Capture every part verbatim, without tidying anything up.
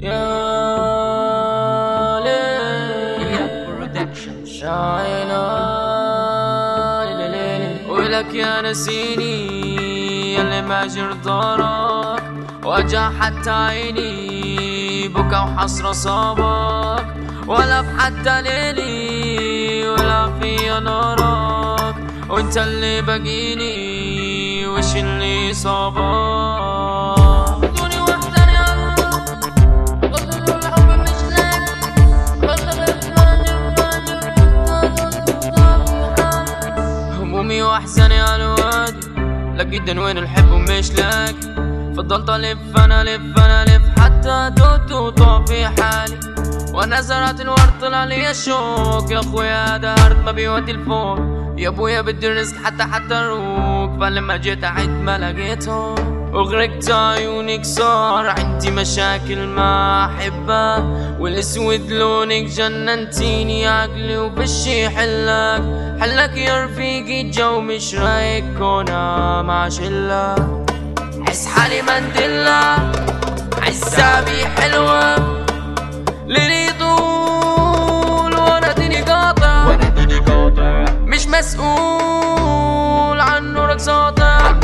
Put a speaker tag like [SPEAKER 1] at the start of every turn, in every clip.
[SPEAKER 1] يا ليل يا عيني ولك يا نسيني اللي ما جر دارك وجع حتى عيني بكى وحسرة صابك ولا في حتى ليلي ولا في نارك وانت اللي بقيني وش اللي صابك همومي واحزاني على الوادي لقيت وين الحب ومش لاقي فضلت الف انا الف انا الف حتى توت وطاع في حالي وانا زرعت الورد طلع لي الشوك يا اخويا ده ارض ما بيودي الفوق يا ابويا بدي الرزق حتى حتى الروك فلما جيت اعد ما لقيته وغرقت عيونك صار عندي مشاكل ما احبها والاسود لونك جننتيني عقلي وبشي حلك حلك يا رفيقي الجو مش رايق كونا مع شله حس حالي مندلة عزابي حلوة ليلي طول وانا ديني قاطع وانا ديني قاطع مش مسؤول عن نورك ساطع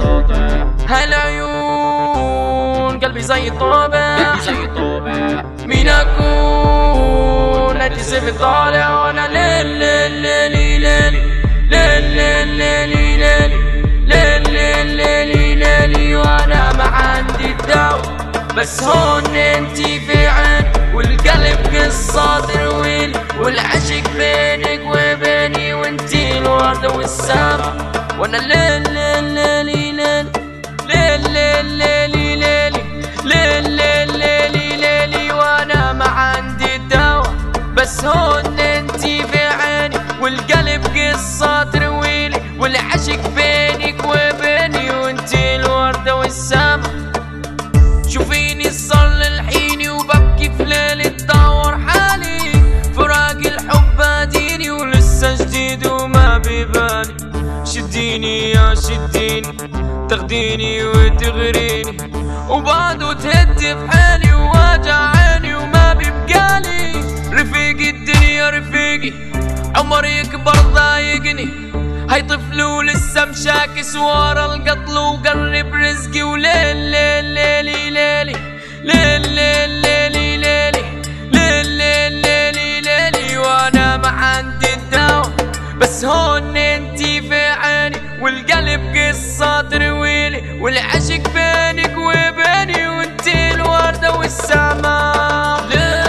[SPEAKER 1] هالعيون قلبي زي الطابع قلبي زي الطابع مين اكون ادي سيف طالع وانا ليل ليل ليلي ليلي ليل ليل ليلي ليلي ليل ليل ليلي وانا ما عندي الدواء بس هون انتي في عين والقلب قصة طويل والعشق بينك وبيني وانتي الوردة والسما وانا ليل ليل ليلي ليل ليل ليلي ليلي ليل ليل ليلي ليلي وانا ما عندي الدواء بس هون انتي في عيني والقلب قصة طويل والعشق بينك وبيني وانتي الوردة والسما شوفيني صار للحيني وببكي في ليل تدور حالي فراق الحب اديني ولسه جديد وما ببالي شديني يا شديني تاخديني وتغريني وبعده تهدي في حالي وواجع عيني وما ببقالي رفيقي الدنيا رفيقي عمري يكبر ضايقني هاي طفل ولسه مشاكس ورا القتل وقرب رزقي وليل ليل ليلي ليلي ليل ليل ليلي ليلي ليل ليل ليلي ليلي وانا ما عندي الدواء بس هون انتي في عيني والقلب قصة طويلة والعشق بينك وبيني وانتي الوردة والسما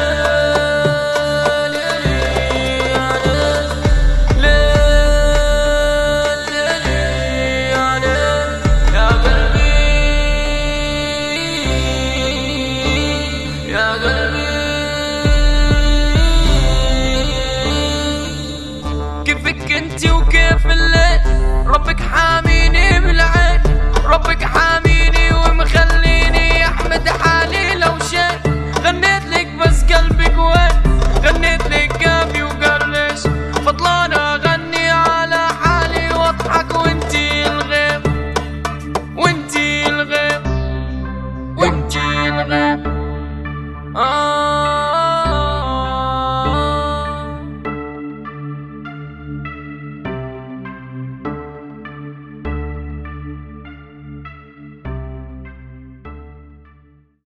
[SPEAKER 1] كيفك انتي وكيف الليل ربك حاميني بالعين ربك حاميني ومخليني احمد حالي لو شيء غنيت لك بس قلبك وين غنيت لك كافي وقرش فضلان اغني على حالي واضحك وانتي الغيب وانتي الغيب وانتي الغيب